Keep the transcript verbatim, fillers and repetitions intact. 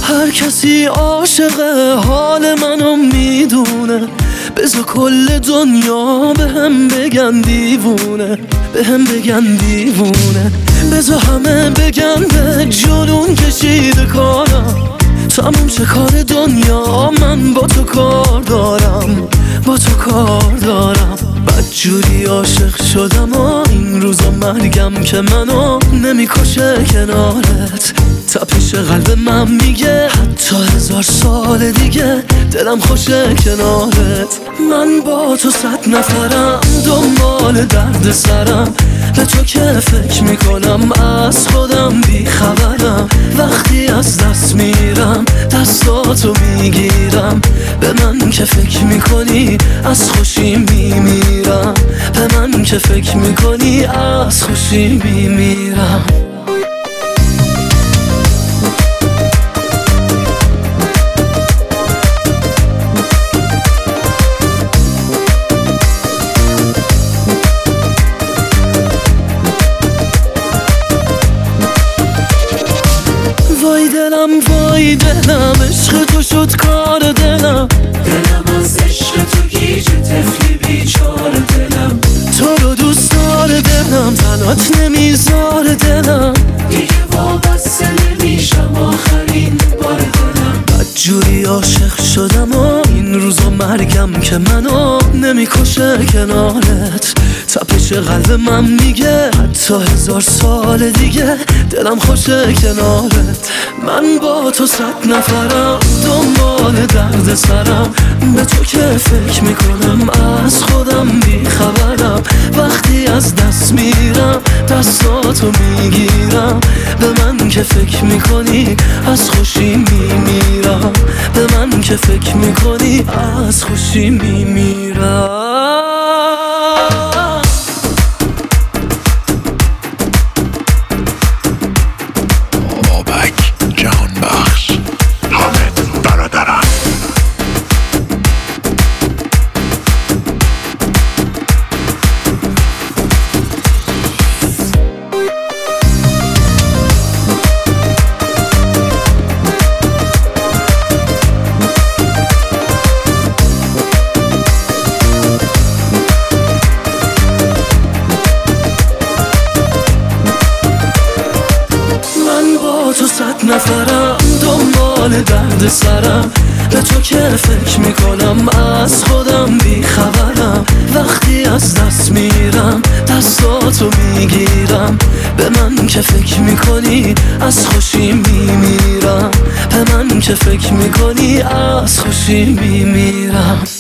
هر کسی عاشق حال منو میدونه، بذار کل دنیا به هم بگن دیوونه، به هم بگن دیوونه. بذار همه بگن به جنون کشیده کارم، تموم شه کار دنیا، من با تو کار دارم، با تو کار دارم. بدجوری عاشق شدم و این روزا مرگم که منو نمیکشه کنارت. تپش قلب من میگه حتی هزار سال دیگه دلم خوشه کنارت. من با تو صد نفرم دنبال درد سرم، به تو که فکر میکنم از خودم بی خبرم. وقتی از دست میرم دستاتو میگیرم، به من که فکر میکنی از خوشی میمیرم، به من که فکر میکنی از خوشی میمیرم. وای دلم وای دلم، عشق تو شد کار دلم. دلم از عشق تو گیج طفلی بیچار دلم. تو رو دوست داره دلم، تنات نمیذار دلم. دیگه وابسته نمیشم آخرین بار دلم. بدجوری عاشق شدم و این روزا مرگم که منو نمیکشه کنارت. تپش قلب من میگه حتی هزار سال دیگه دلم خوشه کنارت. من با تو صد نفرم دنبال درد سرم، به تو که فکر میکنم از خودم بی خبرم. وقتی از دست میرم دستاتو میگیرم، به من که فکر میکنی از خوشی میمیرم، به من که فکر میکنی از خوشی میمیرم. تو صد نفرم دنبال درد سرم، به تو که فکر میکنم از خودم بی خبرم. وقتی از دست میرم دستاتو میگیرم، به من که فکر میکنی از خوشی میمیرم، به من که فکر میکنی از خوشی میمیرم.